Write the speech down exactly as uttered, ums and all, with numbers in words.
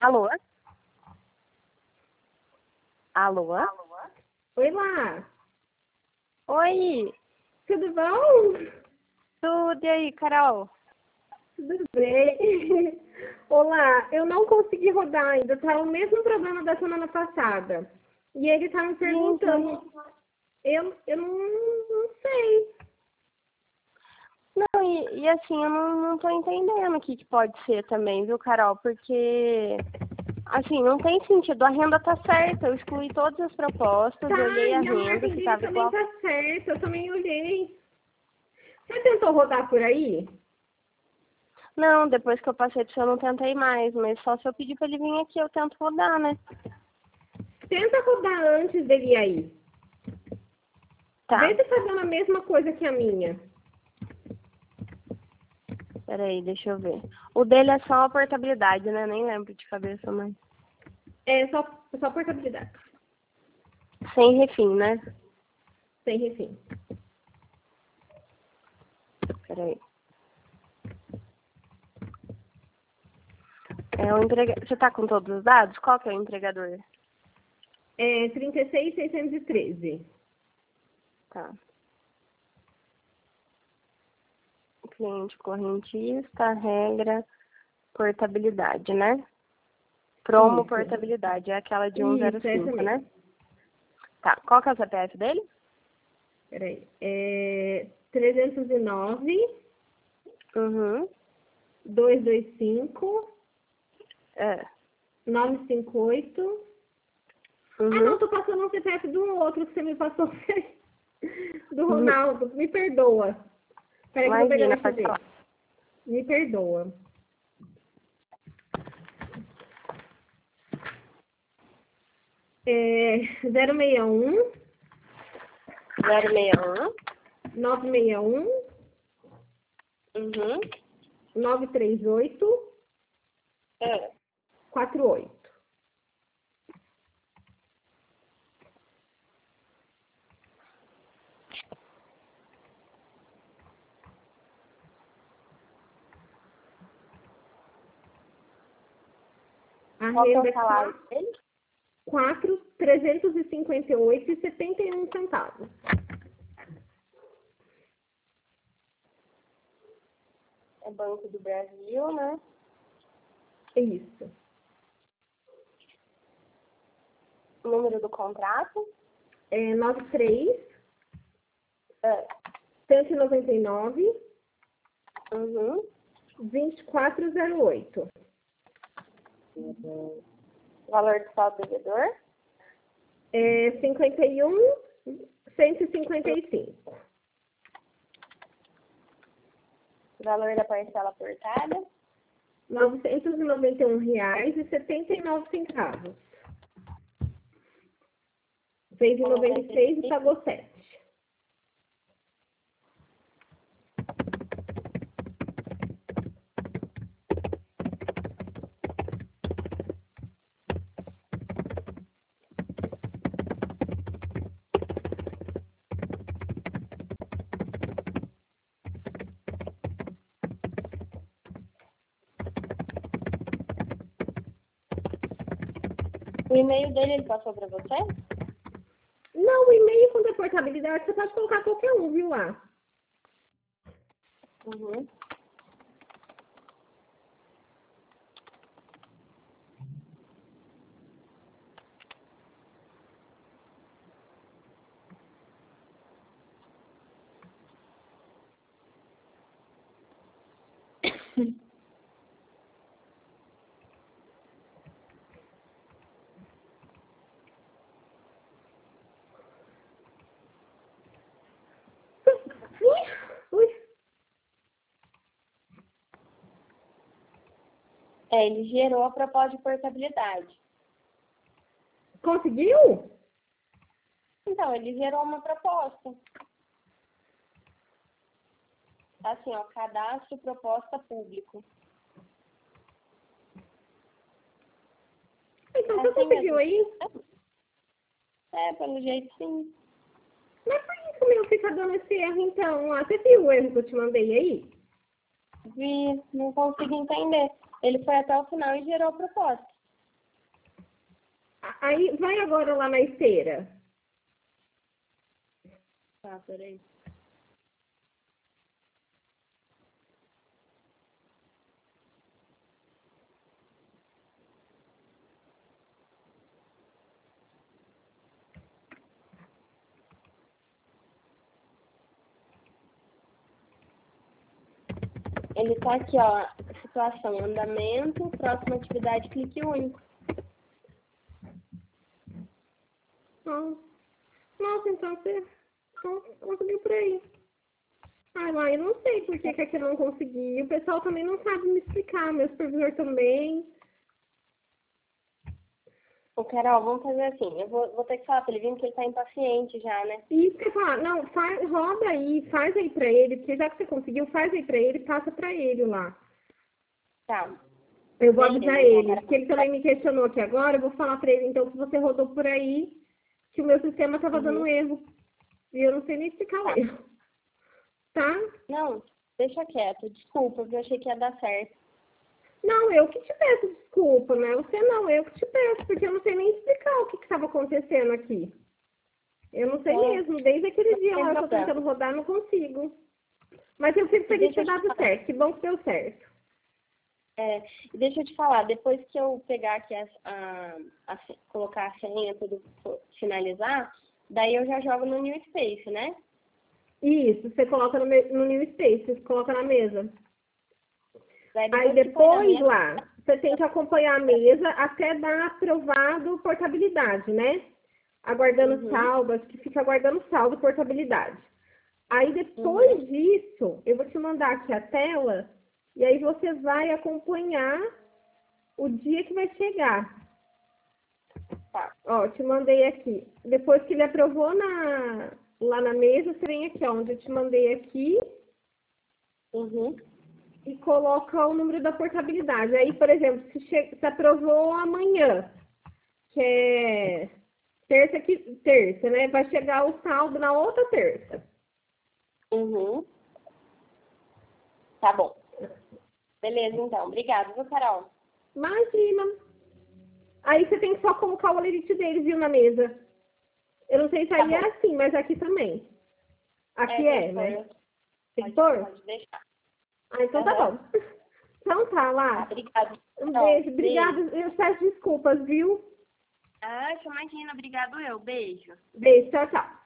Alô? Alô? Oi lá, Oi, tudo bom? tudo e aí, Carol? Tudo bem? Olá, eu não consegui rodar ainda, tá o mesmo problema da semana passada. E ele tá me perguntando, eu, eu não, não sei. Não, e, e assim, eu não, não tô entendendo o que, que pode ser também, viu, Carol? Porque, assim, não tem sentido. A renda tá certa, eu excluí todas as propostas, Tá, olhei a e a renda, margem se dele tava também igual. tá certa, eu também olhei. Você tentou rodar por aí? Não, depois que eu passei pro seu, eu não tentei mais, mas só se eu pedir pra ele vir aqui, eu tento rodar, né? Tenta rodar antes dele ir aí. Tá, Vê se tá dando a mesma coisa que a minha. peraí, deixa eu ver. O dele é só a portabilidade, né? Nem lembro de cabeça, mas... É só, só portabilidade, Sem refim, né? sem refim. Peraí. É o entrega... Você tá com todos os dados? Qual que é o entregador? É trinta e seis, seiscentos e treze. Tá. Cliente correntista, regra, portabilidade, né? Promo Isso. portabilidade, é aquela de Isso, essa cento e cinco, né? mesmo. Tá. Qual que é o C P F dele? Peraí. É trezentos e nove, Uhum. duzentos e vinte e cinco, É. novecentos e cinquenta e oito. Ah, Uhum. não, tô passando um C P F do outro que você me passou. Do Ronaldo. Me perdoa. Peraí que eu vou pegar Imagina, na pode T V. falar. Me perdoa. É zero seis um, zero seis um. nove seis um, Uhum. nove três oito, É. quatro oito. A Qual que é renda o é salário dele? quatro mil trezentos e cinquenta e oito reais e setenta e um centavos. É Banco do Brasil, né? Isso. O número do contrato? É nove três, É. cento e noventa e nove, Uhum. vinte e quatro zero oito. Valor do saldo devedor? É cinquenta e um, cento e cinquenta e cinco. Valor da parcela aportada? Novecentos e noventa e um reais e setenta e nove centavos. Fez em noventa e seis e pagou sete. O e-mail dele ele passou para você? Não, o e-mail com portabilidade você pode colocar qualquer um, viu lá? Uhum. Ui, É, ele gerou a proposta de portabilidade. conseguiu? Então, ele gerou uma proposta. Assim, ó, cadastro proposta público. Então É você assim conseguiu mesmo. aí? É, pelo jeito sim. Mas por que que o meu fica dando esse erro então? Ah, você viu o erro que eu te mandei aí? Vi, não consigo entender. Ele foi até o final e gerou a proposta. Aí, vai agora lá na esteira. Tá, peraí. Ele tá aqui, ó, situação, andamento, próxima atividade, clique único. Nossa, então você não conseguiu por aí. Ai, lá, eu não sei por que que aqui eu não consegui. O pessoal também não sabe me explicar, meu supervisor também. Ô, Carol, vamos fazer assim, eu vou, vou ter que falar pra ele vir, porque ele tá impaciente já, né? Isso que eu ia falar, não, faz, roda aí, faz aí pra ele, porque já que você conseguiu, faz aí pra ele, passa pra ele lá. Tá. Eu vou Beleza, avisar então, ele, Carol. porque ele também me questionou aqui agora, eu vou falar pra ele, então, que você rodou por aí, que o meu sistema tava Uhum. dando erro. E eu não sei nem explicar o Tá. erro. Tá? Não, deixa quieto, desculpa, porque eu achei que ia dar certo. Não, eu que te peço desculpa, né? Você não, eu que te peço, porque eu não sei nem explicar o que estava acontecendo aqui. Eu não sei É. mesmo, desde aquele dia Tem lá eu tô problema. tentando rodar, não consigo. Mas eu fico feliz de ter Deixa eu te dado falar. certo, que bom que deu certo. É, e deixa eu te falar, depois que eu pegar aqui, a, a, a, colocar a senha, tudo finalizar, daí eu já jogo no New Space, né? Isso, você coloca no, me- no New Space, você coloca na mesa. Daí Aí depois que põe na depois mesa, lá, você tem que acompanhar a mesa até dar aprovado portabilidade, né? Aguardando uhum, saldo, acho que fica aguardando saldo portabilidade. Aí depois uhum, disso, eu vou te mandar aqui a tela, e aí você vai acompanhar o dia que vai chegar. tá. Ó, te mandei aqui. Depois que ele aprovou na, lá na mesa, você vem aqui, ó, onde eu te mandei aqui, Uhum, e coloca o número da portabilidade. Aí, por exemplo, se, che... se aprovou amanhã, que é terça, que... terça, né? Vai chegar o saldo na outra terça. uhum. Tá bom. Beleza, então. Obrigada, viu, Carol? Imagina. Aí você tem que só colocar o olerite dele, viu, na mesa. Eu não sei se Tá aí bom. é assim, mas aqui também. Aqui É, tem é, que né? pôr. Tem que Pode, pôr? pode deixar. Ah, então tá Aham. bom. Então tá, Tá, lá. obrigada. Um Carol. beijo. Obrigada. Beijo. Eu peço desculpas, viu? Ah, imagina, obrigado eu. Beijo. Beijo. Tchau, tchau.